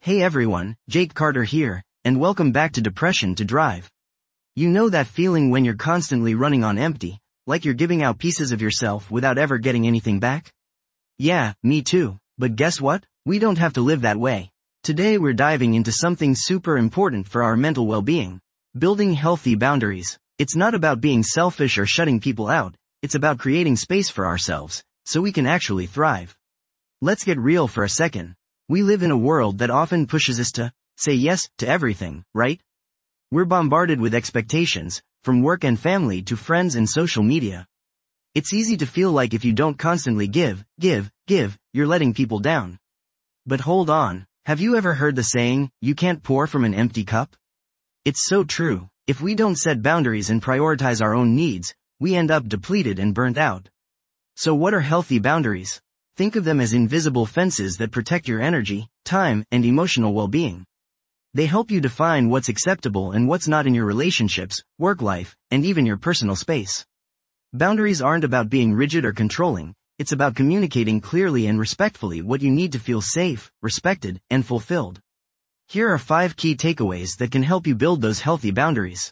Hey everyone, Jake Carter here, and welcome back to Depression to Drive. You know that feeling when you're constantly running on empty, like you're giving out pieces of yourself without ever getting anything back? Yeah, me too, but guess what? We don't have to live that way. Today we're diving into something super important for our mental well-being. Building healthy boundaries. It's not about being selfish or shutting people out, it's about creating space for ourselves, so we can actually thrive. Let's get real for a second. We live in a world that often pushes us to say yes to everything, right? We're bombarded with expectations, from work and family to friends and social media. It's easy to feel like if you don't constantly give, you're letting people down. But hold on, have you ever heard the saying, you can't pour from an empty cup? It's so true. If we don't set boundaries and prioritize our own needs, we end up depleted and burnt out. So what are healthy boundaries? Think of them as invisible fences that protect your energy, time, and emotional well-being. They help you define what's acceptable and what's not in your relationships, work life, and even your personal space. Boundaries aren't about being rigid or controlling, it's about communicating clearly and respectfully what you need to feel safe, respected, and fulfilled. Here are 5 key takeaways that can help you build those healthy boundaries.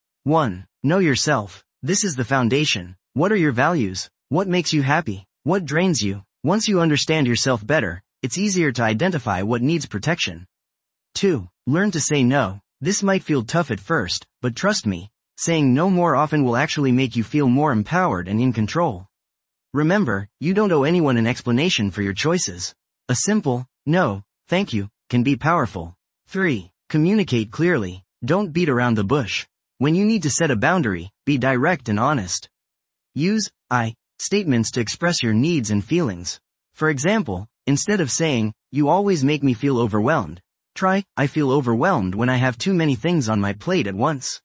1. Know yourself. This is the foundation. What are your values? What makes you happy? What drains you? Once you understand yourself better, it's easier to identify what needs protection. 2. Learn to say no. This might feel tough at first, but trust me, saying no more often will actually make you feel more empowered and in control. Remember, you don't owe anyone an explanation for your choices. A simple, no, thank you, can be powerful. 3. Communicate clearly. Don't beat around the bush. When you need to set a boundary, be direct and honest. Use I statements to express your needs and feelings. For example, instead of saying, you always make me feel overwhelmed, try, I feel overwhelmed when I have too many things on my plate at once.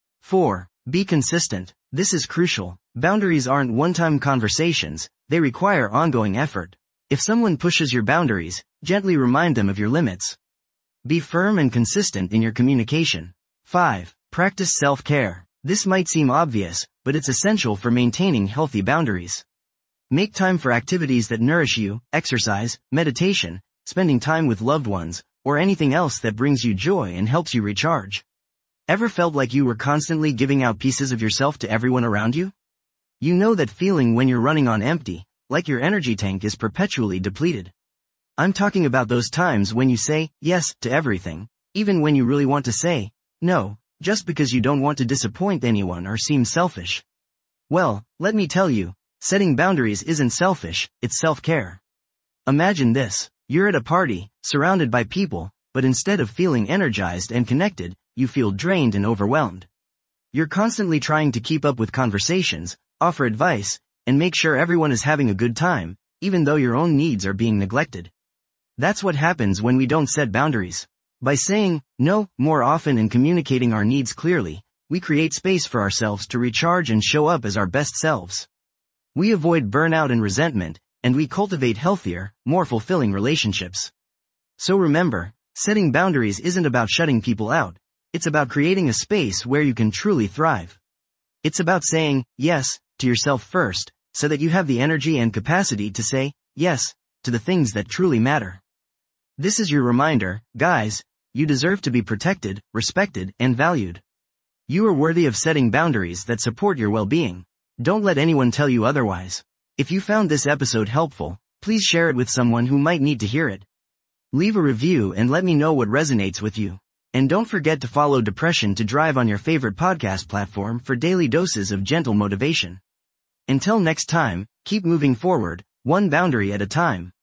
4. Be consistent. This is crucial. Boundaries aren't one-time conversations, they require ongoing effort. If someone pushes your boundaries, gently remind them of your limits. Be firm and consistent in your communication. 5. Practice self-care. This might seem obvious, but it's essential for maintaining healthy boundaries. Make time for activities that nourish you, exercise, meditation, spending time with loved ones, or anything else that brings you joy and helps you recharge. Ever felt like you were constantly giving out pieces of yourself to everyone around you? You know that feeling when you're running on empty, like your energy tank is perpetually depleted. I'm talking about those times when you say yes to everything, even when you really want to say no, just because you don't want to disappoint anyone or seem selfish. Well, let me tell you, setting boundaries isn't selfish, it's self-care. Imagine this, you're at a party, surrounded by people, but instead of feeling energized and connected, you feel drained and overwhelmed. You're constantly trying to keep up with conversations, offer advice, and make sure everyone is having a good time, even though your own needs are being neglected. That's what happens when we don't set boundaries. By saying no more often and communicating our needs clearly, we create space for ourselves to recharge and show up as our best selves. We avoid burnout and resentment, and we cultivate healthier, more fulfilling relationships. So remember, setting boundaries isn't about shutting people out, it's about creating a space where you can truly thrive. It's about saying yes to yourself first, so that you have the energy and capacity to say yes to the things that truly matter. This is your reminder, guys. You deserve to be protected, respected, and valued. You are worthy of setting boundaries that support your well-being. Don't let anyone tell you otherwise. If you found this episode helpful, please share it with someone who might need to hear it. Leave a review and let me know what resonates with you. And don't forget to follow Depression to Drive on your favorite podcast platform for daily doses of gentle motivation. Until next time, keep moving forward, one boundary at a time.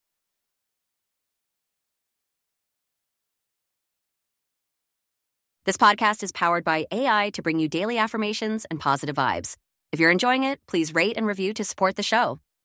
This podcast is powered by AI to bring you daily affirmations and positive vibes. If you're enjoying it, please rate and review to support the show.